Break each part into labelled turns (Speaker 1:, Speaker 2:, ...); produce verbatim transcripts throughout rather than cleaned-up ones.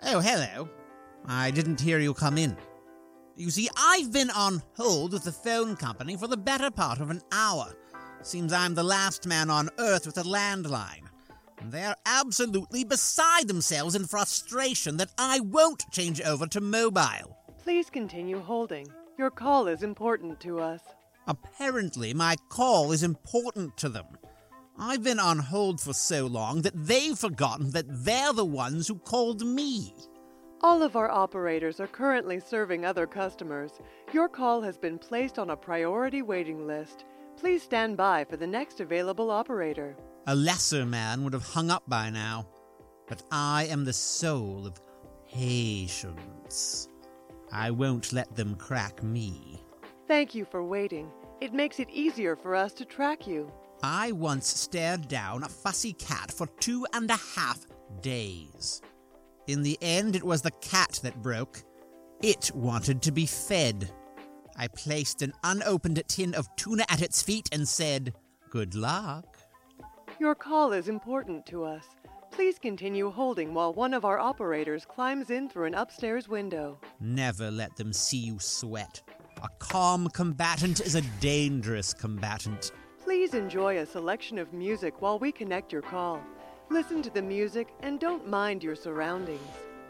Speaker 1: Oh, hello. I didn't hear you come in. You see, I've been on hold with the phone company for the better part of an hour. Seems I'm the last man on Earth with a landline. And they're absolutely beside themselves in frustration that I won't change over to mobile.
Speaker 2: Please continue holding. Your call is important to us.
Speaker 1: Apparently, my call is important to them. I've been on hold for so long that they've forgotten that they're the ones who called me.
Speaker 2: All of our operators are currently serving other customers. Your call has been placed on a priority waiting list. Please stand by for the next available operator.
Speaker 1: A lesser man would have hung up by now, but I am the soul of patience. I won't let them crack me.
Speaker 2: Thank you for waiting. It makes it easier for us to track you.
Speaker 1: I once stared down a fussy cat for two and a half days. In the end, it was the cat that broke. It wanted to be fed. I placed an unopened tin of tuna at its feet and said, "Good luck."
Speaker 2: Your call is important to us. Please continue holding while one of our operators climbs in through an upstairs window.
Speaker 1: Never let them see you sweat. A calm combatant is a dangerous combatant.
Speaker 2: Please enjoy a selection of music while we connect your call. Listen to the music and don't mind your surroundings.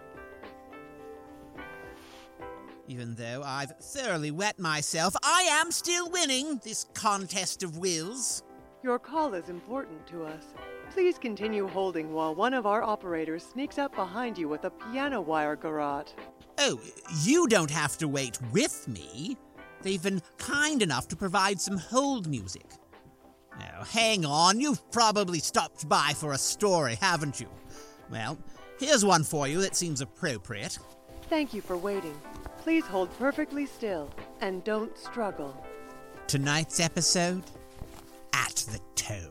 Speaker 1: Even though I've thoroughly wet myself, I am still winning this contest of wills.
Speaker 2: Your call is important to us. Please continue holding while one of our operators sneaks up behind you with a piano wire garrote.
Speaker 1: Oh, you don't have to wait with me. They've been kind enough to provide some hold music. Now, hang on, you've probably stopped by for a story, haven't you? Well, here's one for you that seems appropriate.
Speaker 2: Thank you for waiting. Please hold perfectly still and don't struggle.
Speaker 1: Tonight's episode, At the Tone.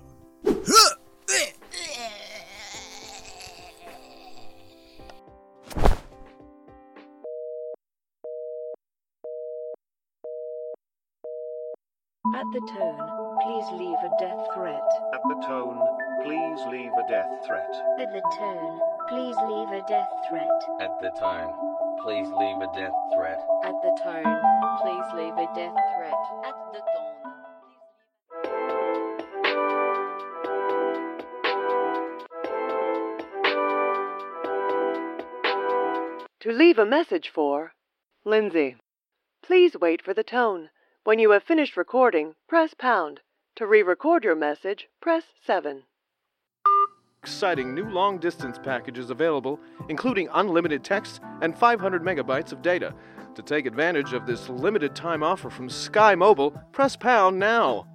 Speaker 3: At the tone, please leave a death threat.
Speaker 4: At the tone, please leave a death threat.
Speaker 5: At the tone, please leave a death threat.
Speaker 6: At the tone, please leave a death threat.
Speaker 5: At the tone, please leave a death threat. At the tone,
Speaker 2: To leave a message for Lindsay. Please wait for the tone. When you have finished recording, press pound. To re-record your message, press seven.
Speaker 7: Exciting new long-distance packages available, including unlimited text and five hundred megabytes of data. To take advantage of this limited-time offer from Sky Mobile, press pound now.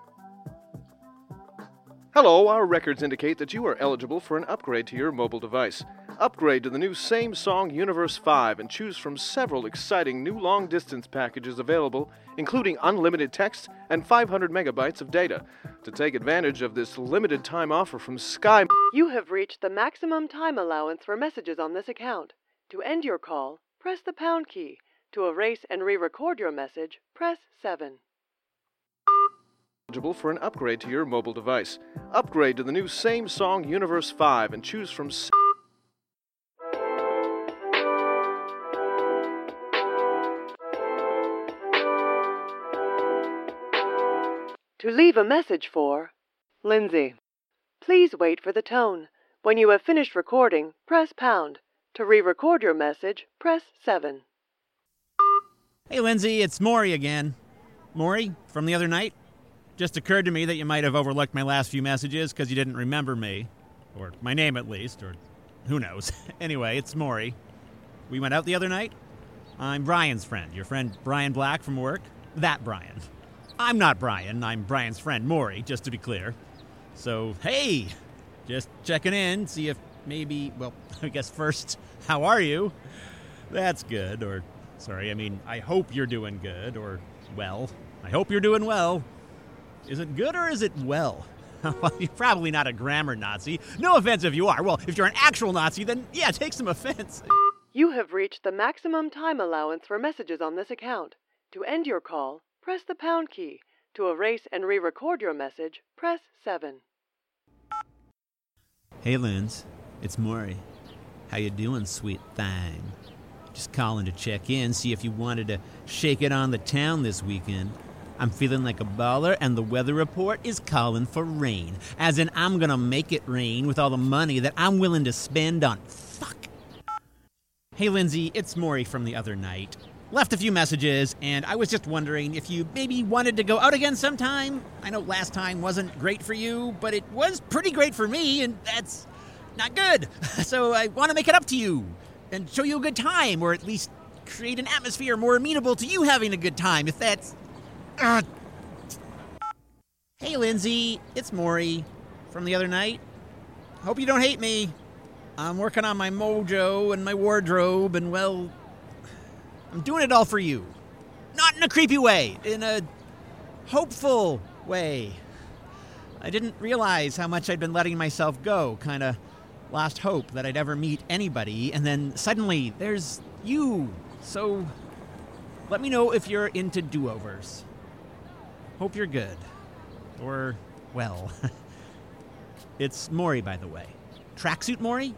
Speaker 7: Hello, our records indicate that you are eligible for an upgrade to your mobile device. Upgrade to the new Same Song Universe five and choose from several exciting new long-distance packages available, including unlimited text and five hundred megabytes of data. To take advantage of this limited-time offer from Sky...
Speaker 2: You have reached the maximum time allowance for messages on this account. To end your call, press the pound key. To erase and re-record your message, press seven.
Speaker 7: Eligible for an upgrade to your mobile device. Upgrade to the new Same Song Universe five and choose from...
Speaker 2: To leave a message for Lindsay. Please wait for the tone. When you have finished recording, press pound. To re-record your message, press seven.
Speaker 1: Hey, Lindsay, it's Maury again. Maury, from the other night? Just occurred to me that you might have overlooked my last few messages because you didn't remember me. Or my name, at least, or who knows. Anyway, it's Maury. We went out the other night? I'm Brian's friend. Your friend Brian Black from work? That Brian. I'm not Brian. I'm Brian's friend, Maury, just to be clear. So, hey, just checking in, see if maybe, well, I guess first, how are you? That's good, or, sorry, I mean, I hope you're doing good, or, well, I hope you're doing well. Is it good or is it well? Well, you're probably not a grammar Nazi. No offense if you are. Well, if you're an actual Nazi, then yeah, take some offense.
Speaker 2: You have reached the maximum time allowance for messages on this account. To end your call, press the pound key. To erase and re-record your message, press seven.
Speaker 1: Hey, Linz. It's Maury. How you doing, sweet thing? Just calling to check in, see if you wanted to shake it on the town this weekend. I'm feeling like a baller, and the weather report is calling for rain. As in, I'm gonna make it rain with all the money that I'm willing to spend on fuck. Hey, Lindsay, it's Maury from the other night. Left a few messages, and I was just wondering if you maybe wanted to go out again sometime. I know last time wasn't great for you, but it was pretty great for me, and that's not good. So I want to make it up to you and show you a good time, or at least create an atmosphere more amenable to you having a good time, if that's... Uh... Hey, Lindsay, it's Maury from the other night. Hope you don't hate me. I'm working on my mojo and my wardrobe, and, well, I'm doing it all for you. Not in a creepy way, in a hopeful way. I didn't realize how much I'd been letting myself go, kind of lost hope that I'd ever meet anybody, and then suddenly there's you. So let me know if you're into do-overs. Hope you're good. Or, well, it's Maury, by the way. Tracksuit Maury?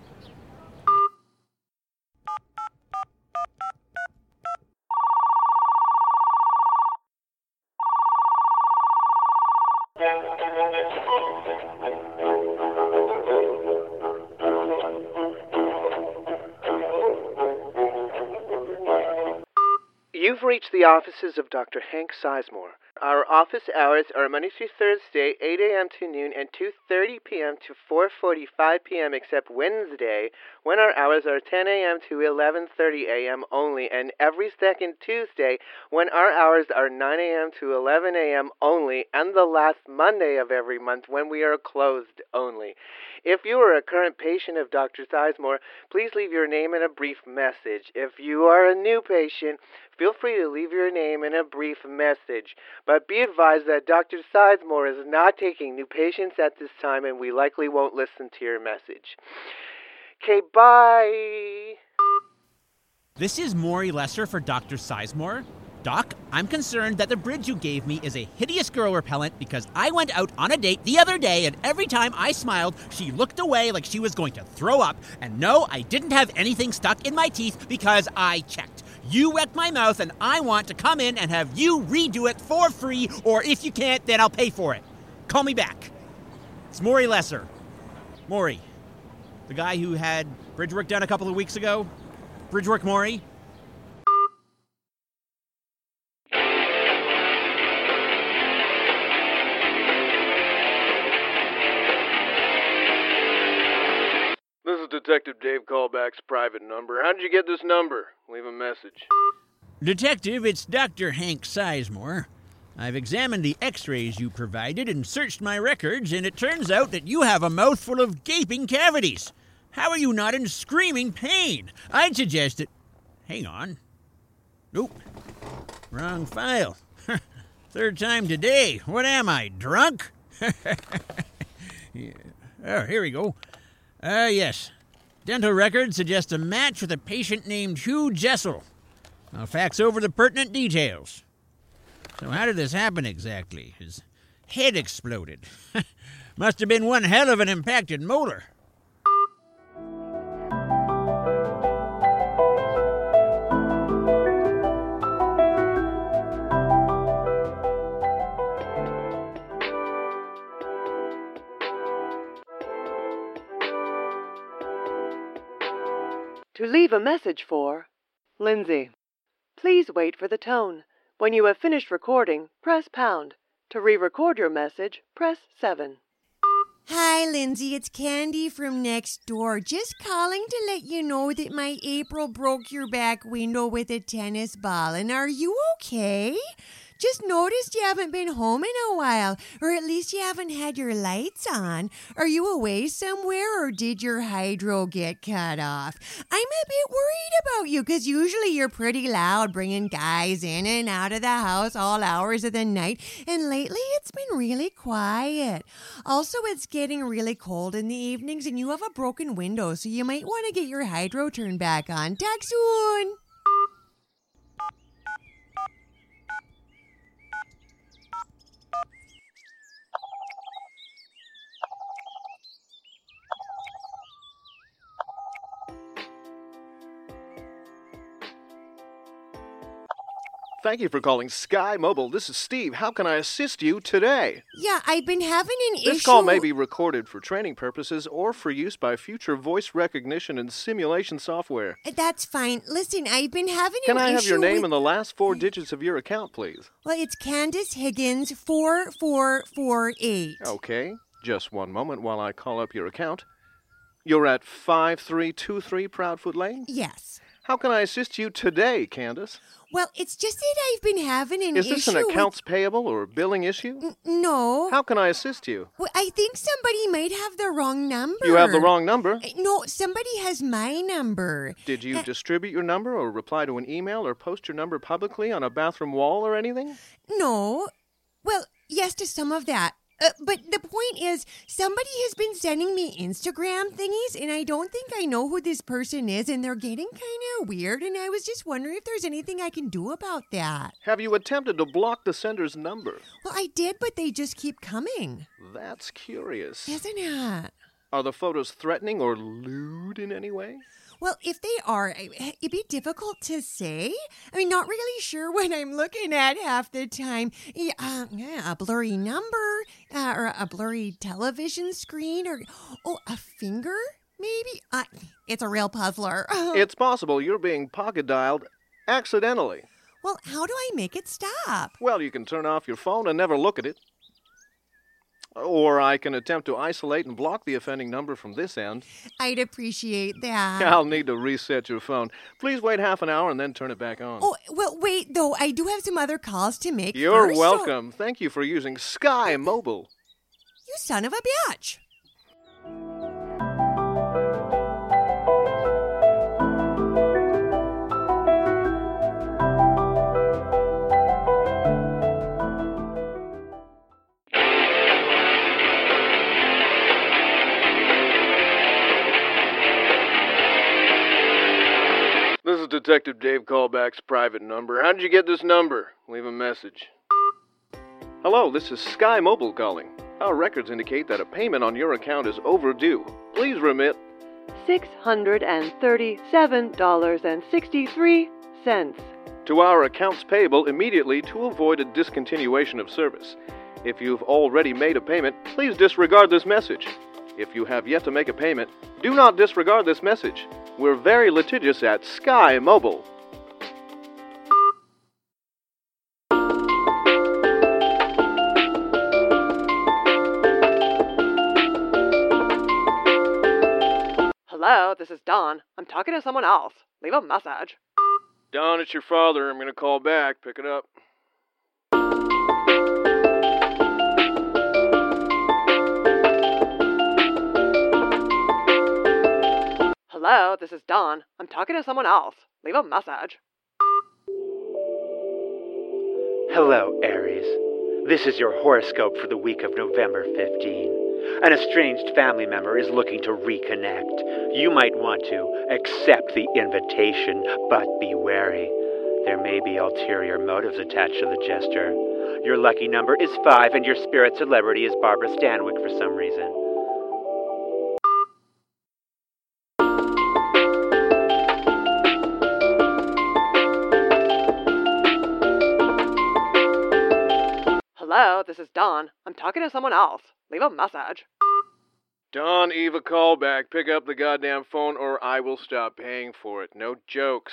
Speaker 7: You've reached the offices of Doctor Hank Sizemore. Our office hours are Monday through Thursday, eight a.m. to noon and two thirty p.m. to four forty-five p.m. except Wednesday, when our hours are ten a.m. to eleven thirty a.m. only, and every second Tuesday, when our hours are nine a.m. to eleven a.m. only, and the last Monday of every month when we are closed only. If you are a current patient of Doctor Sizemore, please leave your name and a brief message. If you are a new patient, feel free to leave your name and a brief message. But be advised that Doctor Sizemore is not taking new patients at this time, and we likely won't listen to your message. Okay, bye.
Speaker 1: This is Maury Lesser for Doctor Sizemore. Doc, I'm concerned that the bridge you gave me is a hideous girl repellent because I went out on a date the other day, and every time I smiled, she looked away like she was going to throw up. And no, I didn't have anything stuck in my teeth because I checked. You wet my mouth, and I want to come in and have you redo it for free, or if you can't, then I'll pay for it. Call me back. It's Maury Lesser. Maury. The guy who had bridge work done a couple of weeks ago. Bridge work Maury.
Speaker 7: This is Detective Dave Callback's private number. How did you get this number? Leave a message.
Speaker 1: Detective, it's Doctor Hank Sizemore. I've examined the x-rays you provided and searched my records, and it turns out that you have a mouthful of gaping cavities. How are you not in screaming pain? I'd suggest that... Hang on. Nope. Wrong file. Third time today. What am I, drunk? Yeah. Oh, here we go. Ah, uh, yes. Dental records suggest a match with a patient named Hugh Jessel. I'll fax over the pertinent details. So how did this happen exactly? His head exploded. Must have been one hell of an impacted molar.
Speaker 2: To leave a message for Lindsay, please wait for the tone. When you have finished recording, press pound. To re-record your message, press seven.
Speaker 8: Hi, Lindsay. It's Candy from next door. Just calling to let you know that my April broke your back window with a tennis ball. And are you okay? Just noticed you haven't been home in a while, or at least you haven't had your lights on. Are you away somewhere, or did your hydro get cut off? I'm a bit worried about you, because usually you're pretty loud, bringing guys in and out of the house all hours of the night, and lately it's been really quiet. Also, it's getting really cold in the evenings, and you have a broken window, so you might want to get your hydro turned back on. Talk soon!
Speaker 7: Thank you for calling Sky Mobile. This is Steve. How can I assist you today?
Speaker 8: Yeah, I've been having an issue.
Speaker 7: This call may be recorded for training purposes or for use by future voice recognition and simulation software.
Speaker 8: That's fine. Listen, I've been having
Speaker 7: Can
Speaker 8: an
Speaker 7: I
Speaker 8: issue
Speaker 7: have your name
Speaker 8: with...
Speaker 7: and the last four digits of your account, please?
Speaker 8: Well, it's Candace Higgins, four four four eight.
Speaker 7: Okay, just one moment while I call up your account. You're at five three two three Proudfoot Lane?
Speaker 8: Yes.
Speaker 7: How can I assist you today, Candace?
Speaker 8: Well, it's just that I've been having an
Speaker 7: Is
Speaker 8: issue
Speaker 7: this an accounts payable or billing issue?
Speaker 8: with... N- no.
Speaker 7: How can I assist you?
Speaker 8: Well, I think somebody might have the wrong number.
Speaker 7: You have the wrong number.
Speaker 8: Uh, No, somebody has my number.
Speaker 7: Did you
Speaker 8: Uh,
Speaker 7: distribute your number or reply to an email or post your number publicly on a bathroom wall or anything?
Speaker 8: No. Well, yes to some of that. Uh, but the point is, somebody has been sending me Instagram thingies, and I don't think I know who this person is, and they're getting kind of weird, and I was just wondering if there's anything I can do about that.
Speaker 7: Have you attempted to block the sender's number?
Speaker 8: Well, I did, but they just keep coming.
Speaker 7: That's curious.
Speaker 8: Isn't it?
Speaker 7: Are the photos threatening or lewd in any way?
Speaker 8: Well, if they are, I- it'd be difficult to say. I mean, not really sure what I'm looking at half the time. Yeah, uh, yeah, a blurry number, uh, or a blurry television screen, or oh, a finger, maybe. Uh, it's a real puzzler.
Speaker 7: It's possible you're being pocket dialed accidentally.
Speaker 8: Well, how do I make it stop?
Speaker 7: Well, you can turn off your phone and never look at it. Or I can attempt to isolate and block the offending number from this end.
Speaker 8: I'd appreciate that.
Speaker 7: I'll need to reset your phone. Please wait half an hour and then turn it back on.
Speaker 8: Oh, well, wait, though. I do have some other calls to make.
Speaker 7: You're
Speaker 8: first, so-
Speaker 7: welcome. Thank you for using Sky Mobile.
Speaker 8: You son of a bitch.
Speaker 7: This is Detective Dave Callback's private number. How did you get this number? Leave a message. Hello, this is Sky Mobile calling. Our records indicate that a payment on your account is overdue. Please remit
Speaker 2: six hundred thirty-seven dollars and sixty-three cents.
Speaker 7: to our accounts payable immediately to avoid a discontinuation of service. If you've already made a payment, please disregard this message. If you have yet to make a payment, do not disregard this message. We're very litigious at Sky Mobile.
Speaker 2: Hello, this is Dawn. I'm talking to someone else. Leave a message.
Speaker 7: Don, it's your father. I'm going to call back. Pick it up.
Speaker 2: Hello, this is Dawn. I'm talking to someone else. Leave a message.
Speaker 9: Hello, Aries. This is your horoscope for the week of November fifteenth. An estranged family member is looking to reconnect. You might want to accept the invitation, but be wary. There may be ulterior motives attached to the gesture. Your lucky number is five, and your spirit celebrity is Barbara Stanwyck for some reason.
Speaker 2: Hello, this is Dawn. I'm talking to someone else. Leave a message.
Speaker 7: Don, Eva, call back. Pick up the goddamn phone or I will stop paying for it. No jokes.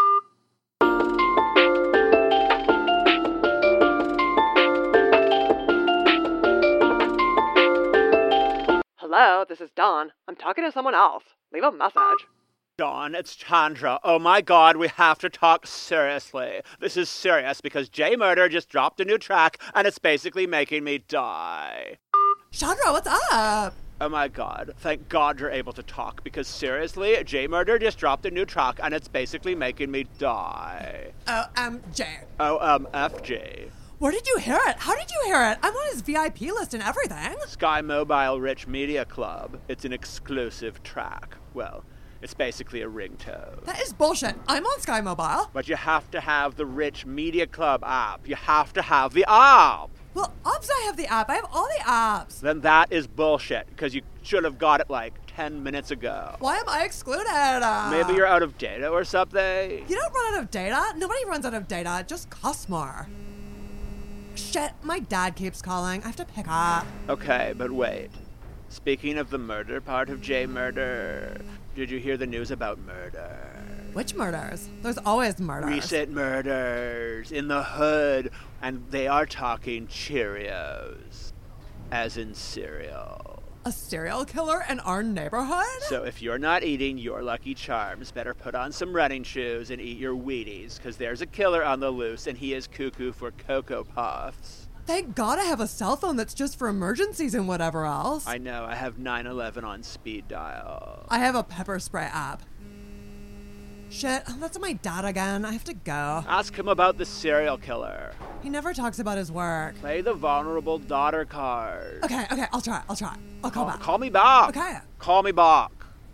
Speaker 2: Hello, this is Dawn. I'm talking to someone else. Leave a message.
Speaker 1: Dawn, it's Chandra. Oh my god, we have to talk seriously. This is serious because J Murder just dropped a new track and it's basically making me die.
Speaker 8: Chandra, what's up?
Speaker 1: Oh my god, thank god you're able to talk because seriously, J Murder just dropped a new track and it's basically making me die.
Speaker 10: Oh, um, Jay.
Speaker 1: Oh, um, F J.
Speaker 10: Where did you hear it? How did you hear it? I'm on his V I P list and everything.
Speaker 1: Sky Mobile Rich Media Club. It's an exclusive track. Well, it's basically a ringtone.
Speaker 10: That is bullshit. I'm on Sky Mobile.
Speaker 1: But you have to have the Rich Media Club app. You have to have the app.
Speaker 10: Well, obviously I have the app. I have all the apps.
Speaker 9: Then that is bullshit, because you should have got it like ten minutes ago.
Speaker 10: Why am I excluded? Uh,
Speaker 9: Maybe you're out of data or something?
Speaker 10: You don't run out of data. Nobody runs out of data. It just costs more. Shit, my dad keeps calling. I have to pick up.
Speaker 9: Okay, but wait. Speaking of the murder part of J Murder, did you hear the news about murder?
Speaker 10: Which murders? There's always murders.
Speaker 9: Recent murders in the hood, and they are talking Cheerios, as in cereal.
Speaker 10: A serial killer in our neighborhood?
Speaker 9: So if you're not eating your Lucky Charms, better put on some running shoes and eat your Wheaties, because there's a killer on the loose, and he is cuckoo for Cocoa Puffs.
Speaker 10: Thank God I have a cell phone that's just for emergencies and whatever else.
Speaker 9: I know, I have nine eleven on speed dial.
Speaker 10: I have a pepper spray app. Shit, that's my dad again. I have to go.
Speaker 9: Ask him about the serial killer.
Speaker 10: He never talks about his work.
Speaker 9: Play the vulnerable daughter card.
Speaker 10: Okay, okay, I'll try, I'll try. I'll call
Speaker 9: Oh,
Speaker 10: back.
Speaker 9: Call me back.
Speaker 10: Okay.
Speaker 9: Call me back.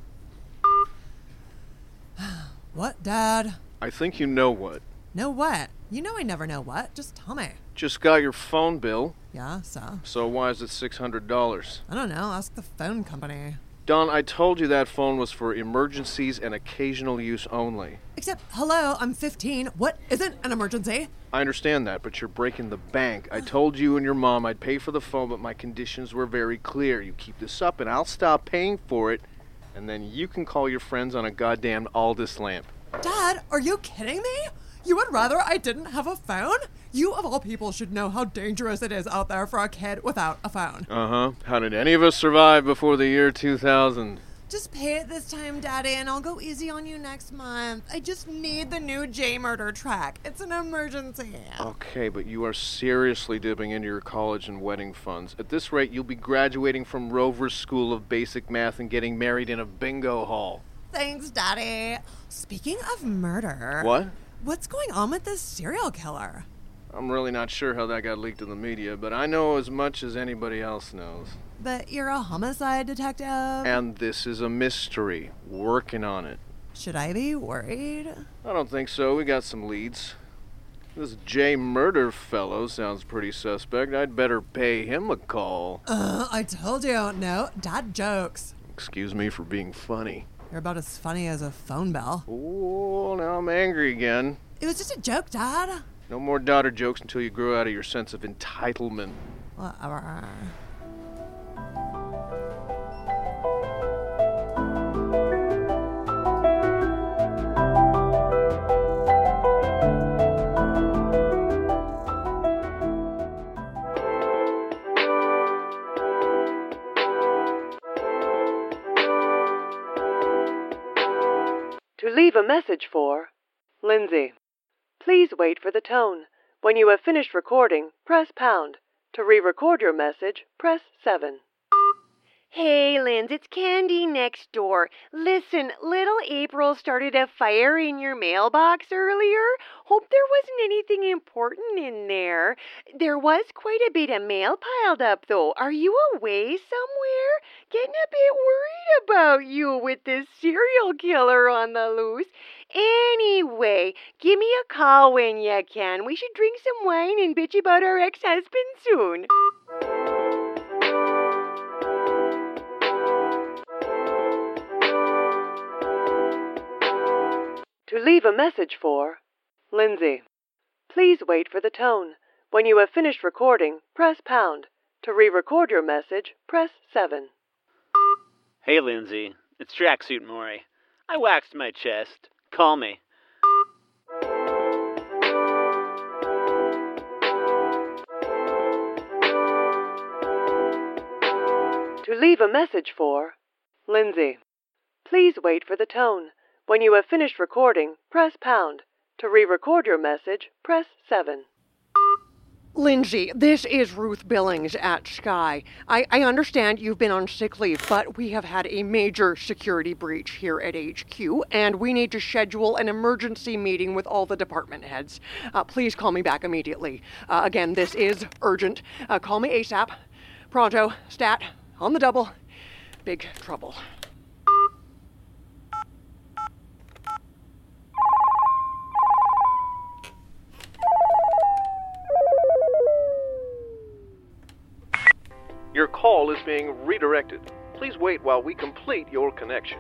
Speaker 10: What, Dad?
Speaker 7: I think you know what.
Speaker 10: Know what? You know I never know what. Just tell me.
Speaker 7: Just got your phone bill.
Speaker 10: Yeah, so?
Speaker 7: So why is it six hundred dollars?
Speaker 10: I don't know. Ask the phone company.
Speaker 7: Don, I told you that phone was for emergencies and occasional use only.
Speaker 10: Except, hello, I'm fifteen. What isn't an emergency?
Speaker 7: I understand that, but you're breaking the bank. I told you and your mom I'd pay for the phone, but my conditions were very clear. You keep this up and I'll stop paying for it, and then you can call your friends on a goddamn Aldis lamp.
Speaker 10: Dad, are you kidding me? You would rather I didn't have a phone? You, of all people, should know how dangerous it is out there for a kid without a phone.
Speaker 7: Uh-huh. How did any of us survive before the year two thousand?
Speaker 10: Just pay it this time, Daddy, and I'll go easy on you next month. I just need the new J Murder track. It's an emergency.
Speaker 7: Okay, but you are seriously dipping into your college and wedding funds. At this rate, you'll be graduating from Rover's School of Basic Math and getting married in a bingo hall.
Speaker 10: Thanks, Daddy. Speaking of murder...
Speaker 7: What?
Speaker 10: What's going on with this serial killer?
Speaker 7: I'm really not sure how that got leaked to the media, but I know as much as anybody else knows.
Speaker 10: But you're a homicide detective?
Speaker 7: And this is a mystery. Working on it.
Speaker 10: Should I be worried?
Speaker 7: I don't think so. We got some leads. This J Murder fellow sounds pretty suspect. I'd better pay him a call.
Speaker 10: Uh, I told you. No, Dad jokes.
Speaker 7: Excuse me for being funny.
Speaker 10: You're about as funny as a phone bell.
Speaker 7: Oh, now I'm angry again.
Speaker 10: It was just a joke, Dad.
Speaker 7: No more daughter jokes until you grow out of your sense of entitlement.
Speaker 10: Whatever.
Speaker 2: To leave a message for Lindsay. Please wait for the tone. When you have finished recording, press pound. To re-record your message, press seven.
Speaker 8: Hey, Linz, it's Candy next door. Listen, little April started a fire in your mailbox earlier. Hope there wasn't anything important in there. There was quite a bit of mail piled up, though. Are you away somewhere? Getting a bit worried about you with this serial killer on the loose. Anyway, give me a call when you can. We should drink some wine and bitch about our ex-husband soon.
Speaker 2: To leave a message for Lindsay. Please wait for the tone. When you have finished recording, press pound. To re-record your message, press seven.
Speaker 9: Hey, Lindsay. It's Tracksuit Maury. I waxed my chest. Call me.
Speaker 2: To leave a message for Lindsay. Please wait for the tone. When you have finished recording, press pound. To re-record your message, press seven.
Speaker 11: Lindsay, this is Ruth Billings at Sky. I, I understand you've been on sick leave, but we have had a major security breach here at H Q, and we need to schedule an emergency meeting with all the department heads. Uh, please call me back immediately. Uh, again, this is urgent. Uh, call me ASAP. Pronto. Stat. On the double. Big trouble.
Speaker 7: Your call is being redirected. Please wait while we complete your connection.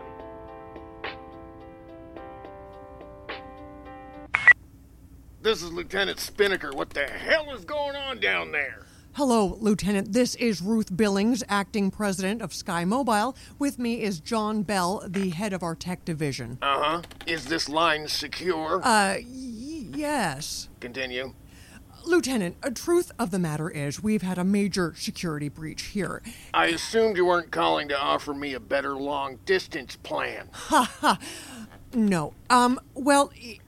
Speaker 12: This is Lieutenant Spinnaker. What the hell is going on down there?
Speaker 10: Hello, Lieutenant. This is Ruth Billings, acting president of Sky Mobile. With me is John Bell, the head of our tech division.
Speaker 12: Uh-huh. Is this line secure?
Speaker 10: Uh, y- yes.
Speaker 12: Continue.
Speaker 10: Lieutenant, a truth of the matter is we've had a major security breach here.
Speaker 12: I assumed you weren't calling to offer me a better long-distance plan.
Speaker 10: Ha ha. No. Um, well...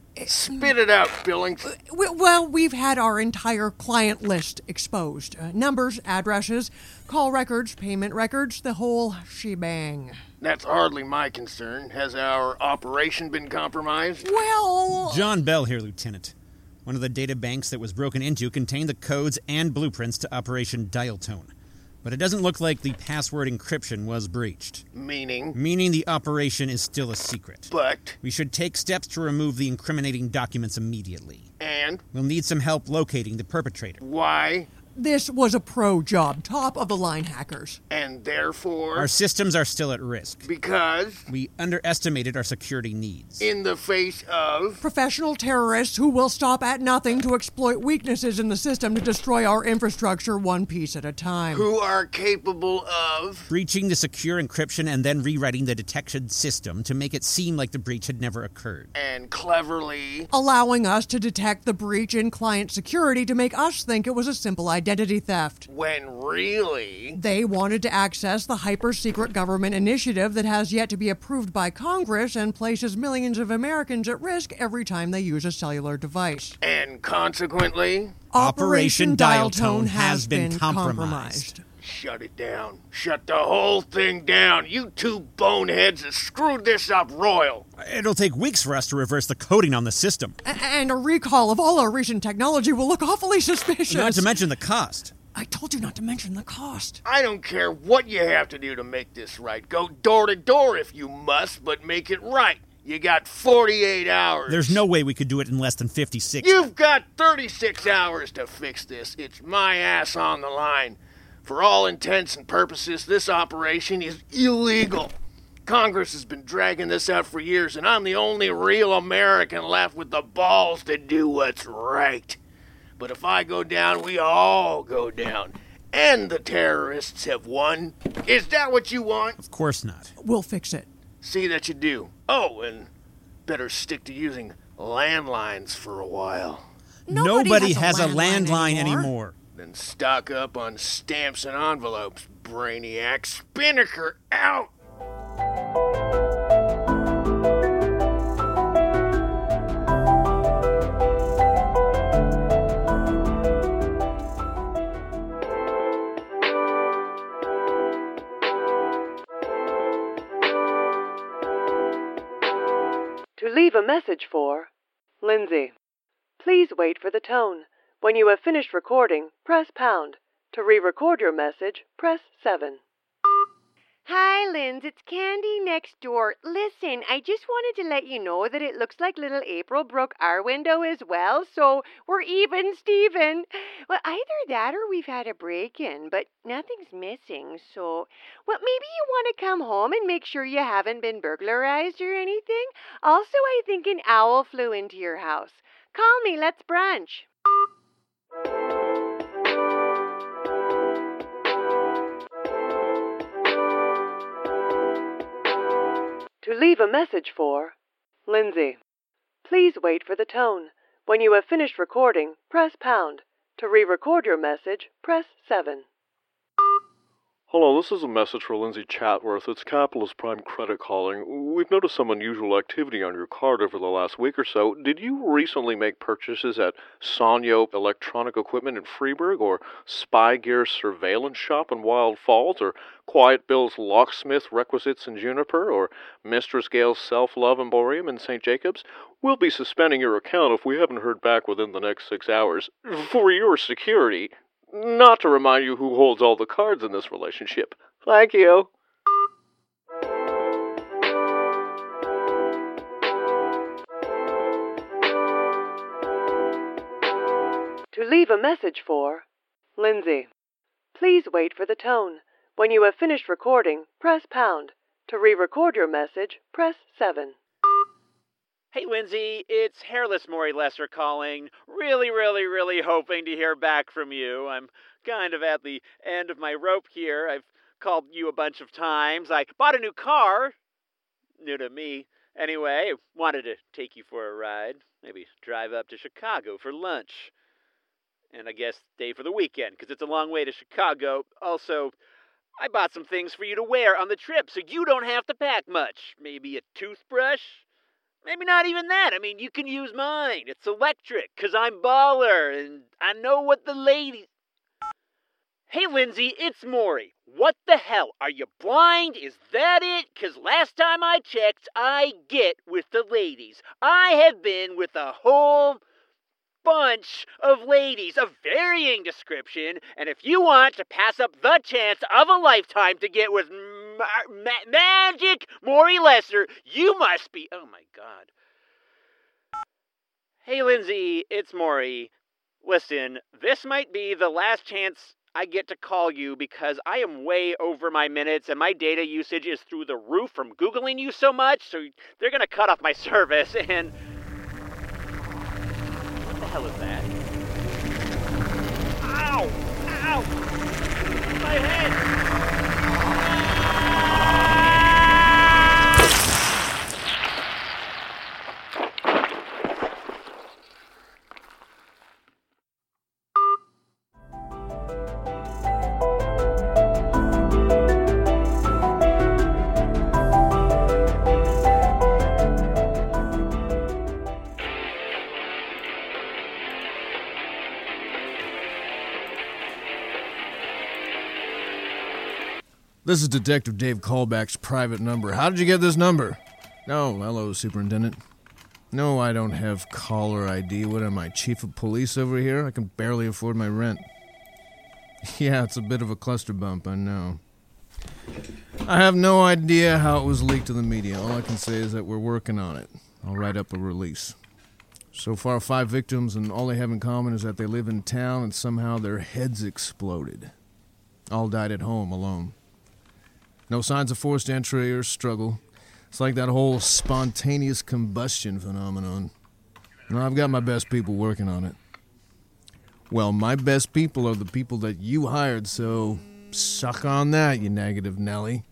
Speaker 12: Spit it out, Billings.
Speaker 10: Well, we've had our entire client list exposed. Uh, numbers, addresses, call records, payment records, the whole shebang.
Speaker 12: That's hardly my concern. Has our operation been compromised?
Speaker 10: Well...
Speaker 1: John Bell here, Lieutenant. One of the data banks that was broken into contained the codes and blueprints to Operation Dial Tone. But it doesn't look like the password encryption was breached.
Speaker 12: Meaning?
Speaker 1: Meaning the operation is still a secret.
Speaker 12: But?
Speaker 1: We should take steps to remove the incriminating documents immediately.
Speaker 12: And?
Speaker 1: We'll need some help locating the perpetrator.
Speaker 12: Why?
Speaker 10: This was a pro job, top-of-the-line hackers.
Speaker 12: And therefore?
Speaker 1: Our systems are still at risk.
Speaker 12: Because?
Speaker 1: We underestimated our security needs.
Speaker 12: In the face of?
Speaker 10: Professional terrorists who will stop at nothing to exploit weaknesses in the system to destroy our infrastructure one piece at a time.
Speaker 12: Who are capable of?
Speaker 1: Breaching the secure encryption and then rewriting the detection system to make it seem like the breach had never occurred.
Speaker 12: And cleverly?
Speaker 10: Allowing us to detect the breach in client security to make us think it was a simple identity. Identity theft.
Speaker 12: When really...
Speaker 10: They wanted to access the hyper-secret government initiative that has yet to be approved by Congress and places millions of Americans at risk every time they use a cellular device.
Speaker 12: And consequently...
Speaker 10: Operation Dial Tone has been compromised. compromised.
Speaker 12: Shut it down. Shut the whole thing down. You two boneheads have screwed this up royal.
Speaker 1: It'll take weeks for us to reverse the coding on the system.
Speaker 10: A- and a recall of all our recent technology will look awfully suspicious.
Speaker 1: Not to mention the cost.
Speaker 10: I told you not to mention the cost.
Speaker 12: I don't care what you have to do to make this right. Go door to door if you must, but make it right. You got forty-eight hours.
Speaker 1: There's no way we could do it in less than fifty-six.
Speaker 12: You've got thirty-six hours to fix this. It's my ass on the line. For all intents and purposes, this operation is illegal. Congress has been dragging this out for years, and I'm the only real American left with the balls to do what's right. But if I go down, we all go down. And the terrorists have won. Is that what you want?
Speaker 1: Of course not.
Speaker 10: We'll fix it.
Speaker 12: See that you do. Oh, and better stick to using landlines for a while.
Speaker 10: Nobody,
Speaker 1: Nobody
Speaker 10: has,
Speaker 1: has
Speaker 10: a
Speaker 1: a
Speaker 10: landline,
Speaker 1: landline
Speaker 10: anymore.
Speaker 1: anymore.
Speaker 12: Then stock up on stamps and envelopes, Brainiac. Spinnaker out!
Speaker 2: To leave a message for Lindsay, please wait for the tone. When you have finished recording, press pound. To re-record your message, press seven.
Speaker 8: Hi, Linz. It's Candy next door. Listen, I just wanted to let you know that it looks like little April broke our window as well, so we're even, Steven. Well, either that or we've had a break-in, but nothing's missing, so... Well, maybe you want to come home and make sure you haven't been burglarized or anything. Also, I think an owl flew into your house. Call me, let's brunch.
Speaker 2: To leave a message for Lindsay, please wait for the tone. When you have finished recording, press pound. To re-record your message, press seven.
Speaker 7: Hello, this is a message for Lindsay Chatworth. It's Capitalist Prime Credit calling. We've noticed some unusual activity on your card over the last week or so. Did you recently make purchases at Sanyo Electronic Equipment in Freeburg, or Spy Gear Surveillance Shop in Wild Falls, or Quiet Bill's Locksmith Requisites in Juniper, or Mistress Gale's Self-Love Emporium in Saint Jacobs? We'll be suspending your account if we haven't heard back within the next six hours. For your security. Not to remind you who holds all the cards in this relationship. Thank you.
Speaker 2: To leave a message for Lindsay, Please wait for the tone. When you have finished recording, press pound. To re-record your message, press seven.
Speaker 9: Hey, Lindsay, it's Hairless Maury Lesser calling. Really, really, really hoping to hear back from you. I'm kind of at the end of my rope here. I've called you a bunch of times. I bought a new car. New to me. Anyway, I wanted to take you for a ride. Maybe drive up to Chicago for lunch. And I guess stay for the weekend, because it's a long way to Chicago. Also, I bought some things for you to wear on the trip, so you don't have to pack much. Maybe a toothbrush? Maybe not even that. I mean, you can use mine. It's electric, because I'm baller, and I know what the ladies... Hey, Lindsay, it's Maury. What the hell? Are you blind? Is that it? Because last time I checked, I get with the ladies. I have been with a whole bunch of ladies of varying description, and if you want to pass up the chance of a lifetime to get with ma- ma- magic Maury Lesser, you must be... Oh, my God. Hey, Lindsay, it's Maury. Listen, this might be the last chance I get to call you because I am way over my minutes and my data usage is through the roof from Googling you so much, so they're going to cut off my service, and... What the hell is that? Ow! Ow! My head!
Speaker 7: This is Detective Dave Callback's private number. How did you get this number? No, hello, Superintendent. No, I don't have caller I D. What am I, chief of police over here? I can barely afford my rent. Yeah, it's a bit of a cluster bump, I know. I have no idea how it was leaked to the media. All I can say is that we're working on it. I'll write up a release. So far, five victims, and all they have in common is that they live in town and somehow their heads exploded. All died at home, alone. No signs of forced entry or struggle. It's like that whole spontaneous combustion phenomenon. And I've got my best people working on it. Well, my best people are the people that you hired, so suck on that, you negative Nelly.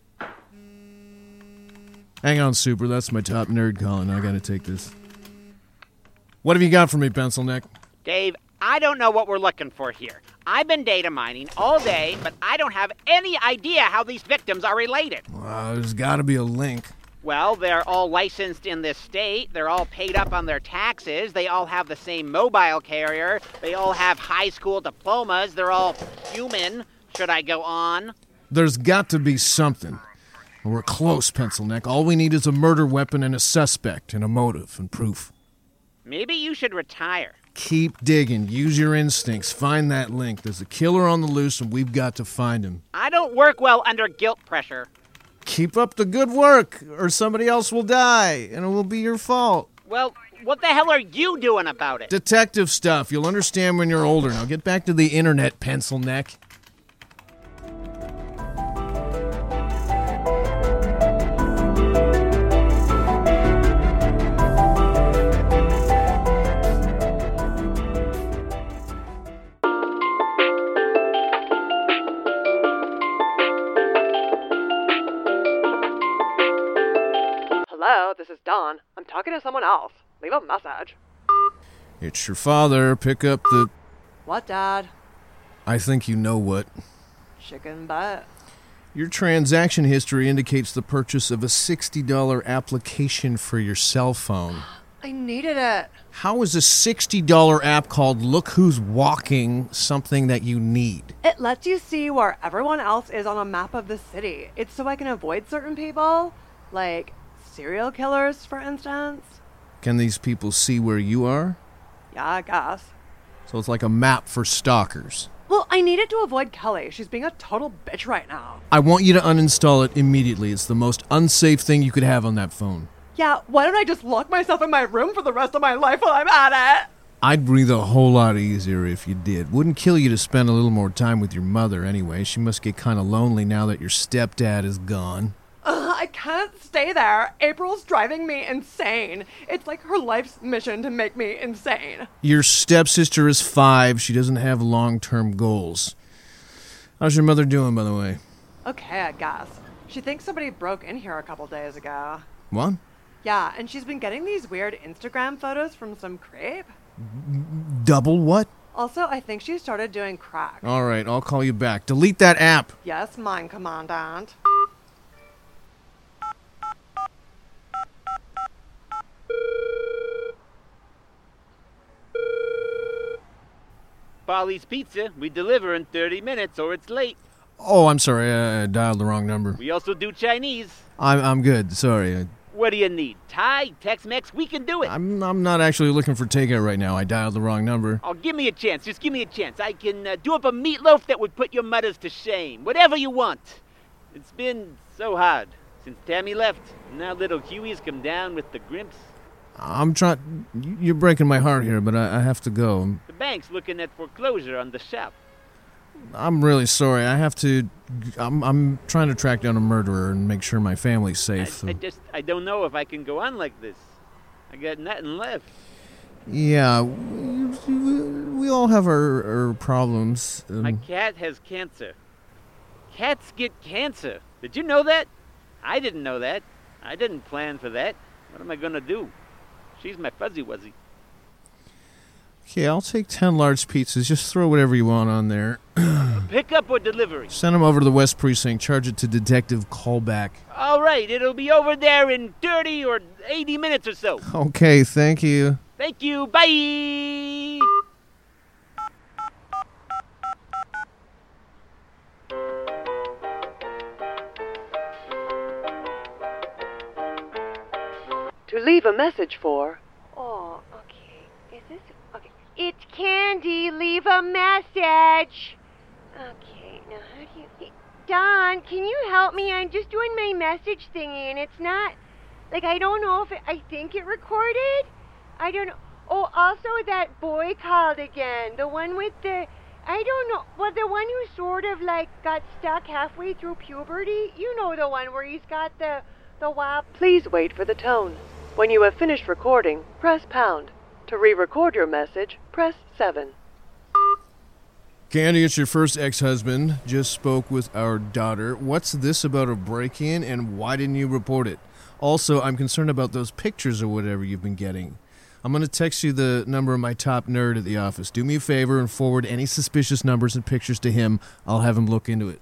Speaker 7: Hang on, Super, that's my top nerd calling. I gotta take this. What have you got for me, Pencil Neck?
Speaker 13: Dave, I don't know what we're looking for here. I've been data mining all day, but I don't have any idea how these victims are related.
Speaker 7: Well, there's gotta be a link.
Speaker 13: Well, they're all licensed in this state. They're all paid up on their taxes. They all have the same mobile carrier. They all have high school diplomas. They're all human. Should I go on?
Speaker 7: There's got to be something. We're close, Pencil Neck. All we need is a murder weapon and a suspect and a motive and proof.
Speaker 13: Maybe you should retire.
Speaker 7: Keep digging. Use your instincts. Find that link. There's a killer on the loose, and we've got to find him.
Speaker 13: I don't work well under guilt pressure.
Speaker 7: Keep up the good work, or somebody else will die, and it will be your fault.
Speaker 13: Well, what the hell are you doing about it?
Speaker 7: Detective stuff. You'll understand when you're older. Now get back to the internet, Pencil Neck.
Speaker 2: Hello, this is Dawn. I'm talking to someone else. Leave a message.
Speaker 7: It's your father. Pick up the...
Speaker 2: What, Dad?
Speaker 7: I think you know what.
Speaker 2: Chicken butt.
Speaker 7: Your transaction history indicates the purchase of a sixty dollars application for your cell phone.
Speaker 2: I needed it.
Speaker 7: How is a sixty dollars app called Look Who's Walking something that you need?
Speaker 2: It lets you see where everyone else is on a map of the city. It's so I can avoid certain people. Like serial killers, for instance.
Speaker 7: Can these people see where you are?
Speaker 2: Yeah, I guess.
Speaker 7: So it's like a map for stalkers.
Speaker 2: Well, I need it to avoid Kelly. She's being a total bitch right now.
Speaker 7: I want you to uninstall it immediately. It's the most unsafe thing you could have on that phone.
Speaker 2: Yeah, why don't I just lock myself in my room for the rest of my life while I'm at it?
Speaker 14: I'd breathe a whole lot easier if you did. Wouldn't kill you to spend a little more time with your mother anyway. She must get kind of lonely now that your stepdad is gone.
Speaker 11: Uh, I can't stay there. April's driving me insane. It's like her life's mission to make me insane.
Speaker 14: Your stepsister is five. She doesn't have long-term goals. How's your mother doing, by the way?
Speaker 11: Okay, I guess. She thinks somebody broke in here a couple days ago.
Speaker 14: What?
Speaker 11: Yeah, and she's been getting these weird Instagram photos from some creep.
Speaker 14: Double what?
Speaker 11: Also, I think she started doing crack.
Speaker 14: All right, I'll call you back. Delete that app.
Speaker 11: Yes, mine, Commandant.
Speaker 15: Polly's Pizza. We deliver in thirty minutes or it's late.
Speaker 14: Oh, I'm sorry. I dialed the wrong number.
Speaker 15: We also do Chinese.
Speaker 14: I'm I'm good. Sorry.
Speaker 15: What do you need? Thai? Tex-Mex? We can do it.
Speaker 14: I'm I'm not actually looking for takeout right now. I dialed the wrong number.
Speaker 15: Oh, give me a chance. Just give me a chance. I can uh, do up a meatloaf that would put your mothers to shame. Whatever you want. It's been so hard since Tammy left. Now little Huey's come down with the grimps.
Speaker 14: I'm trying... You're breaking my heart here, but I, I have to go.
Speaker 15: The bank's looking at foreclosure on the shop.
Speaker 14: I'm really sorry. I have to... I'm I'm trying to track down a murderer and make sure my family's safe.
Speaker 15: I, I just... I don't know if I can go on like this. I got nothing left.
Speaker 14: Yeah, we, we all have our, our problems. Um,
Speaker 15: My cat has cancer. Cats get cancer. Did you know that? I didn't know that. I didn't plan for that. What am I gonna do? She's my fuzzy wuzzy.
Speaker 14: Okay, I'll take ten large pizzas. Just throw whatever you want on there.
Speaker 15: Pickup or delivery?
Speaker 14: Send them over to the West Precinct. Charge it to Detective Callback.
Speaker 15: All right, it'll be over there in thirty or eighty minutes or so.
Speaker 14: Okay, thank you.
Speaker 15: Thank you. Bye.
Speaker 2: To leave a message for...
Speaker 8: Oh, okay. Is this... Okay. It's Candy. Leave a message. Okay, now how do you... Don, can you help me? I'm just doing my message thingy, and it's not... Like, I don't know if it... I think it recorded? I don't know. Oh, also that boy called again. The one with the... I don't know. Well, the one who sort of, like, got stuck halfway through puberty. You know the one where he's got the... the wop...
Speaker 2: Please wait for the tone. When you have finished recording, press pound. To re-record your message, press seven.
Speaker 14: Candy, it's your first ex-husband. Just spoke with our daughter. What's this about a break-in, and why didn't you report it? Also, I'm concerned about those pictures or whatever you've been getting. I'm going to text you the number of my top nerd at the office. Do me a favor and forward any suspicious numbers and pictures to him. I'll have him look into it.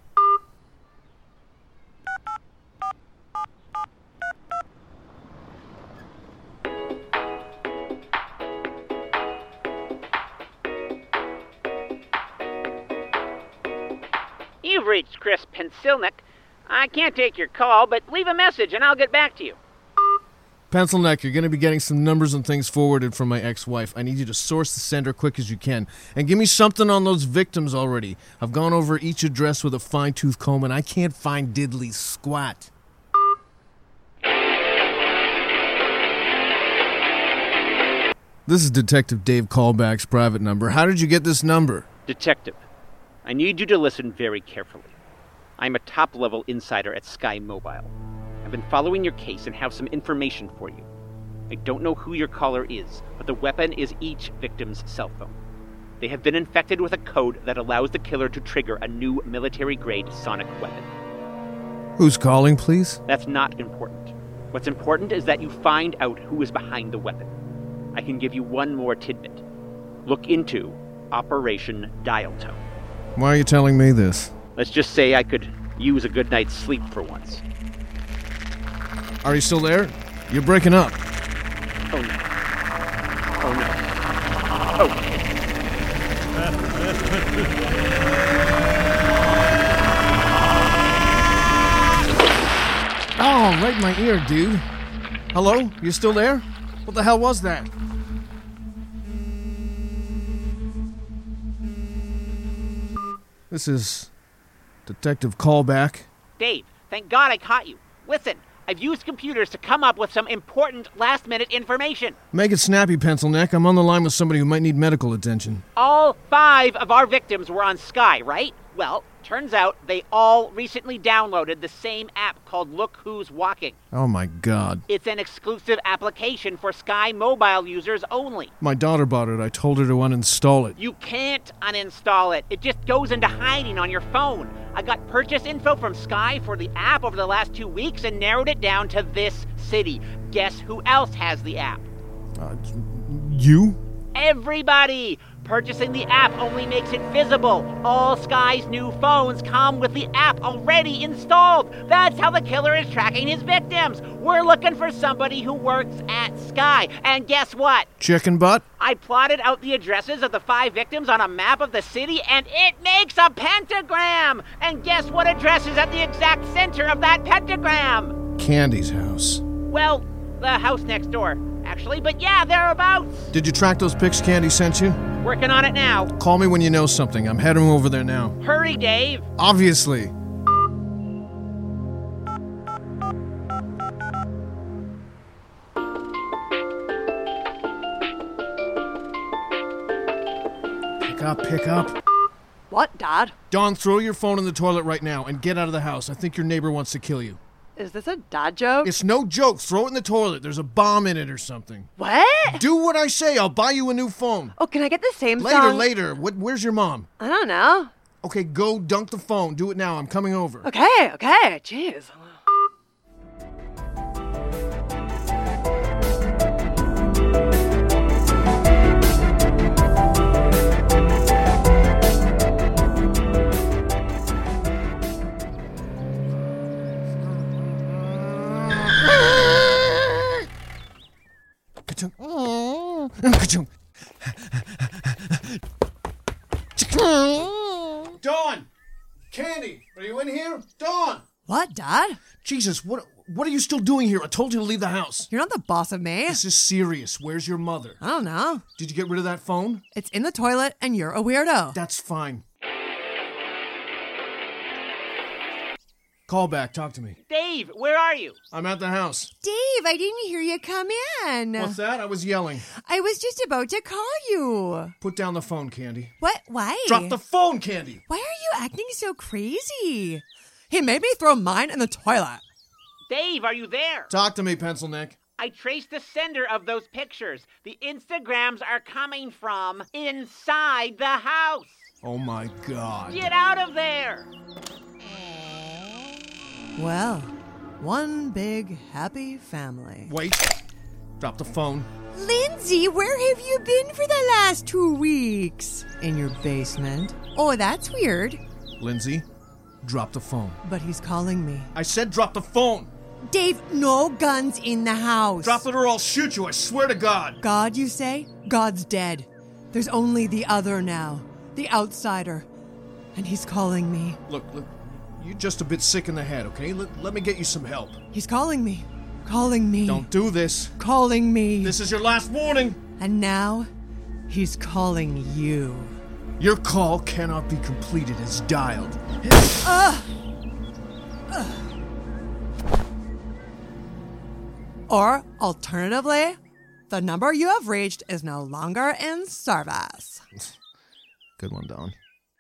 Speaker 13: You've reached Chris Pensilnick. I can't take your call, but leave a message and I'll get back to you.
Speaker 14: Pencil Neck, you're going to be getting some numbers and things forwarded from my ex-wife. I need you to source the sender quick as you can. And give me something on those victims already. I've gone over each address with a fine-tooth comb, and I can't find diddly squat. This is Detective Dave Callback's private number. How did you get this number?
Speaker 13: Detective, I need you to listen very carefully. I'm a top-level insider at Sky Mobile. I've been following your case and have some information for you. I don't know who your caller is, but the weapon is each victim's cell phone. They have been infected with a code that allows the killer to trigger a new military-grade sonic weapon.
Speaker 14: Who's calling, please?
Speaker 13: That's not important. What's important is that you find out who is behind the weapon. I can give you one more tidbit. Look into Operation Dial Tone.
Speaker 14: Why are you telling me this?
Speaker 13: Let's just say I could use a good night's sleep for once.
Speaker 14: Are you still there? You're breaking up.
Speaker 13: Oh no. Oh no. Oh.
Speaker 14: Oh, right in my ear, dude. Hello? You still there? What the hell was that? This is Detective Callback.
Speaker 13: Dave, thank God I caught you. Listen, I've used computers to come up with some important last-minute information.
Speaker 14: Make it snappy, Pencil Neck. I'm on the line with somebody who might need medical attention.
Speaker 13: All five of our victims were on Sky, right? Well, turns out they all recently downloaded the same app called Look Who's Walking.
Speaker 14: Oh my God.
Speaker 13: It's an exclusive application for Sky Mobile users only.
Speaker 14: My daughter bought it. I told her to uninstall it.
Speaker 13: You can't uninstall it. It just goes into hiding on your phone. I got purchase info from Sky for the app over the last two weeks and narrowed it down to this city. Guess who else has the app?
Speaker 14: Uh, you?
Speaker 13: Everybody! Purchasing the app only makes it visible. All Sky's new phones come with the app already installed. That's how the killer is tracking his victims. We're looking for somebody who works at Sky. And guess what?
Speaker 14: Chicken butt?
Speaker 13: I plotted out the addresses of the five victims on a map of the city, and it makes a pentagram. And guess what address is at the exact center of that pentagram?
Speaker 14: Candy's house.
Speaker 13: Well, the house next door, actually. But yeah, thereabouts.
Speaker 14: Did you track those pics Candy sent you?
Speaker 13: Working on it now.
Speaker 14: Call me when you know something. I'm heading over there now.
Speaker 13: Hurry, Dave.
Speaker 14: Obviously. Pick up, pick up.
Speaker 11: What, Dad?
Speaker 14: Dawn, throw your phone in the toilet right now and get out of the house. I think your neighbor wants to kill you.
Speaker 11: Is this a dad joke?
Speaker 14: It's no joke. Throw it in the toilet. There's a bomb in it or something.
Speaker 11: What?
Speaker 14: Do what I say. I'll buy you a new phone.
Speaker 11: Oh, can I get the same
Speaker 14: later,
Speaker 11: song?
Speaker 14: Later, later. What, where's your mom?
Speaker 11: I don't know.
Speaker 14: Okay, go dunk the phone. Do it now. I'm coming over.
Speaker 11: Okay, okay. Jeez.
Speaker 14: Dawn! Candy! Are you in here? Dawn!
Speaker 10: What, Dad?
Speaker 14: Jesus, what what are you still doing here? I told you to leave the house.
Speaker 10: You're not the boss of me.
Speaker 14: This is serious. Where's your mother?
Speaker 10: I don't know.
Speaker 14: Did you get rid of that phone?
Speaker 10: It's in the toilet, and you're a weirdo.
Speaker 14: That's fine. Call back. Talk to me.
Speaker 13: Dave, where are you?
Speaker 14: I'm at the house.
Speaker 8: Dave, I didn't hear you come in.
Speaker 14: What's that? I was yelling.
Speaker 8: I was just about to call you.
Speaker 14: Put down the phone, Candy.
Speaker 8: What? Why?
Speaker 14: Drop the phone, Candy!
Speaker 8: Why are you acting so crazy?
Speaker 10: He made me throw mine in the toilet.
Speaker 13: Dave, are you there?
Speaker 14: Talk to me, Pencil Neck.
Speaker 13: I traced the sender of those pictures. The Instagrams are coming from inside the house.
Speaker 14: Oh my God.
Speaker 13: Get out of there!
Speaker 10: Well, one big happy family.
Speaker 14: Wait. Drop the phone.
Speaker 8: Lindsay, where have you been for the last two weeks?
Speaker 10: In your basement.
Speaker 8: Oh, that's weird.
Speaker 14: Lindsay, drop the phone.
Speaker 10: But he's calling me.
Speaker 14: I said drop the phone.
Speaker 8: Dave, no guns in the house.
Speaker 14: Drop it or I'll shoot you, I swear to God.
Speaker 10: God, you say? God's dead. There's only the other now. The outsider. And he's calling me.
Speaker 14: Look, look. You're just a bit sick in the head, okay? Let, let me get you some help.
Speaker 10: He's calling me. Calling me.
Speaker 14: Don't do this.
Speaker 10: Calling me.
Speaker 14: This is your last warning.
Speaker 10: And now, he's calling you.
Speaker 14: Your call cannot be completed as dialed.
Speaker 10: Uh, uh. Or, alternatively, the number you have reached is no longer in service.
Speaker 14: Good one, Dawn.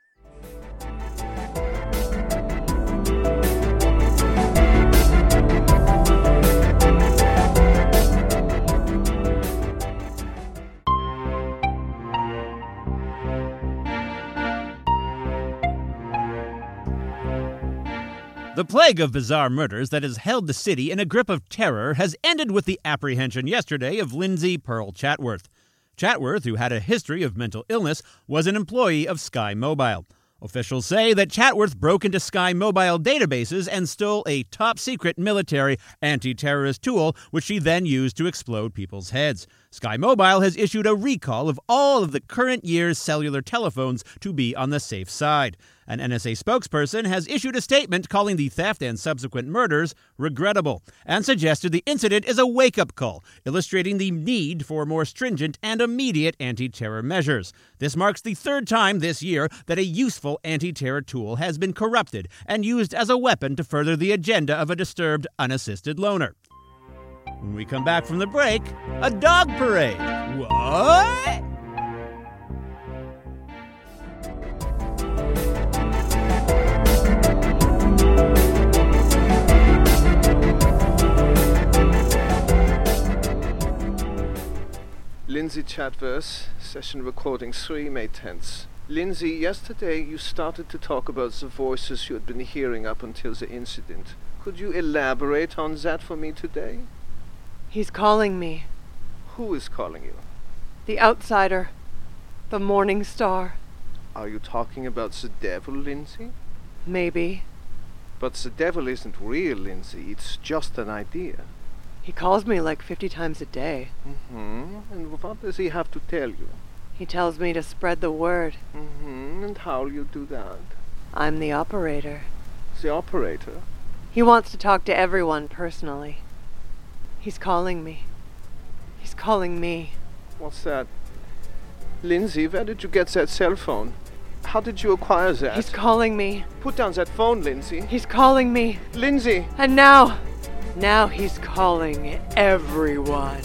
Speaker 1: The plague of bizarre murders that has held the city in a grip of terror has ended with the apprehension yesterday of Lindsay Pearl Chatworth. Chatworth, who had a history of mental illness, was an employee of Sky Mobile. Officials say that Chatworth broke into Sky Mobile databases and stole a top-secret military anti-terrorist tool, which she then used to explode people's heads. Sky Mobile has issued a recall of all of the current year's cellular telephones to be on the safe side. An N S A spokesperson has issued a statement calling the theft and subsequent murders regrettable and suggested the incident is a wake-up call, illustrating the need for more stringent and immediate anti-terror measures. This marks the third time this year that a useful anti-terror tool has been corrupted and used as a weapon to further the agenda of a disturbed, unassisted loner. When we come back from the break, a dog parade. What?
Speaker 7: Lindsay Chatverse, session recording three, May tenth. Lindsay, yesterday you started to talk about the voices you had been hearing up until the incident. Could you elaborate on that for me today?
Speaker 2: He's calling me.
Speaker 7: Who is calling you?
Speaker 2: The outsider. The morning star.
Speaker 7: Are you talking about the devil, Lindsay?
Speaker 2: Maybe.
Speaker 7: But the devil isn't real, Lindsay. It's just an idea.
Speaker 2: He calls me like fifty times a day.
Speaker 7: Mm-hmm. And what does he have to tell you?
Speaker 2: He tells me to spread the word.
Speaker 7: Mm-hmm. And how'll you do that?
Speaker 2: I'm the operator.
Speaker 7: The operator?
Speaker 2: He wants to talk to everyone personally. He's calling me. He's calling me.
Speaker 7: What's that? Lindsay, where did you get that cell phone? How did you acquire that?
Speaker 2: He's calling me.
Speaker 7: Put down that phone, Lindsay.
Speaker 2: He's calling me.
Speaker 7: Lindsay!
Speaker 2: And now... Now he's calling everyone.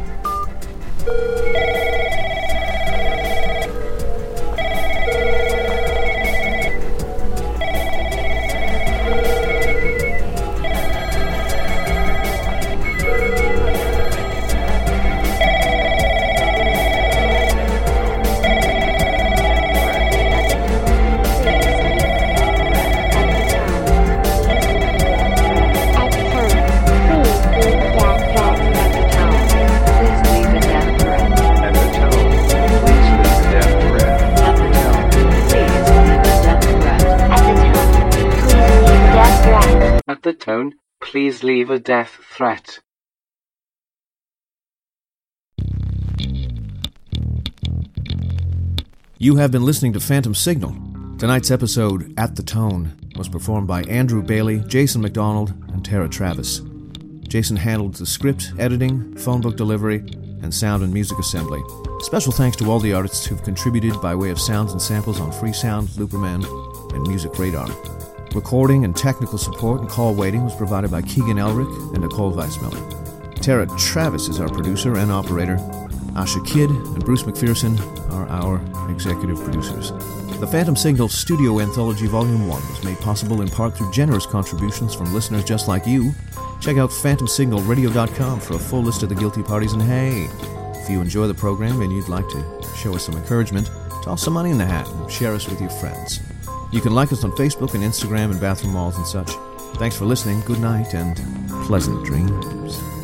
Speaker 9: At the tone, please leave a death threat.
Speaker 14: You have been listening to Phantom Signal. Tonight's episode, At the Tone, was performed by Andrew Bailey, Jason McDonald, and Tara Travis. Jason handled the script, editing, phone book delivery, and sound and music assembly. Special thanks to all the artists who've contributed by way of sounds and samples on Freesound, Looperman, and Music Radar. Recording and technical support and call waiting was provided by Keegan Elric and Nicole Weissmiller. Tara Travis is our producer and operator. Asha Kidd and Bruce McPherson are our executive producers. The Phantom Signal Studio Anthology Volume one was made possible in part through generous contributions from listeners just like you. Check out phantom signal radio dot com for a full list of the guilty parties, and hey, if you enjoy the program and you'd like to show us some encouragement, toss some money in the hat and share us with your friends. You can like us on Facebook and Instagram and bathroom malls and such. Thanks for listening, good night, and pleasant dreams.